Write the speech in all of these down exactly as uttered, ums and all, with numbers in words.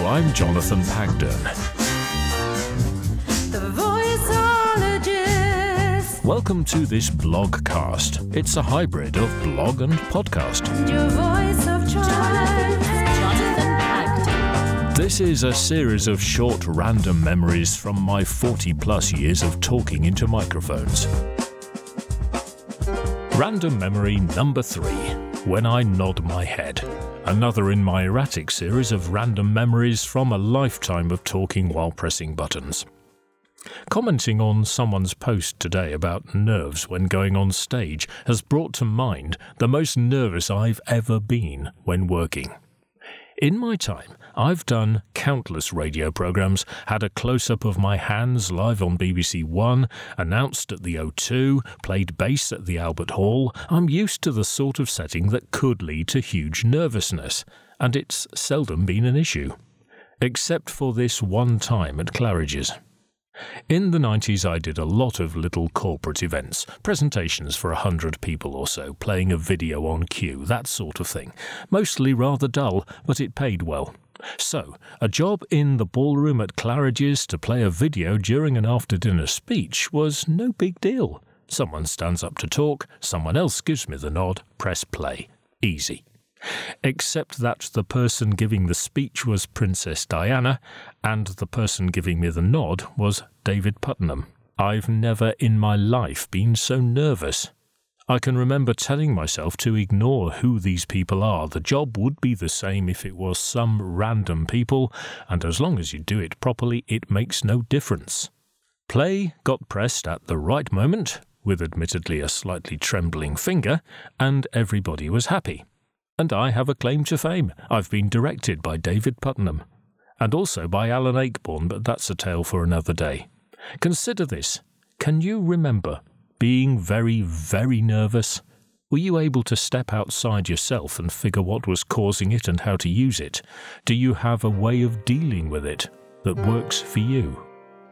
I'm Jonathan Pagden. The Voiceologist. Welcome to this blogcast. It's a hybrid of blog and podcast. Your voice of choice. Jonathan Pagden. This is a series of short random memories from my forty plus years of talking into microphones. Random memory number three, when I nod my head. Another in my erratic series of random memories from a lifetime of talking while pressing buttons. Commenting on someone's post today about nerves when going on stage has brought to mind the most nervous I've ever been when working. In my time, I've done countless radio programmes, had a close-up of my hands live on B B C One, announced at the O two, played bass at the Albert Hall. I'm used to the sort of setting that could lead to huge nervousness, and it's seldom been an issue. Except for this one time at Claridge's. In the nineties I did a lot of little corporate events, presentations for a hundred people or so, playing a video on cue, that sort of thing. Mostly rather dull, but it paid well. So, a job in the ballroom at Claridge's to play a video during an after-dinner speech was no big deal. Someone stands up to talk, someone else gives me the nod, press play. Easy. Except that the person giving the speech was Princess Diana, and the person giving me the nod was David Puttnam. I've never in my life been so nervous. I can remember telling myself to ignore who these people are. The job would be the same if it was some random people, and as long as you do it properly, it makes no difference. Play got pressed at the right moment, with admittedly a slightly trembling finger, and everybody was happy. And I have a claim to fame. I've been directed by David Puttnam. And also by Alan Ayckbourn, but that's a tale for another day. Consider this. Can you remember being very, very nervous? Were you able to step outside yourself and figure what was causing it and how to use it? Do you have a way of dealing with it that works for you?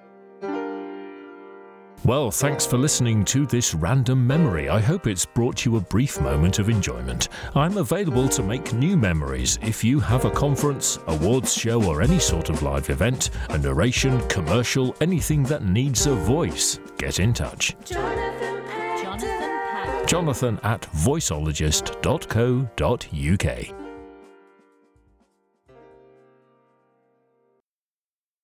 Well, thanks for listening to this random memory. I hope it's brought you a brief moment of enjoyment. I'm available to make new memories. If you have a conference, awards show or any sort of live event, a narration, commercial, anything that needs a voice, get in touch. Jonathan Pagden. Jonathan Pagden. Jonathan at voiceologist dot co dot uk.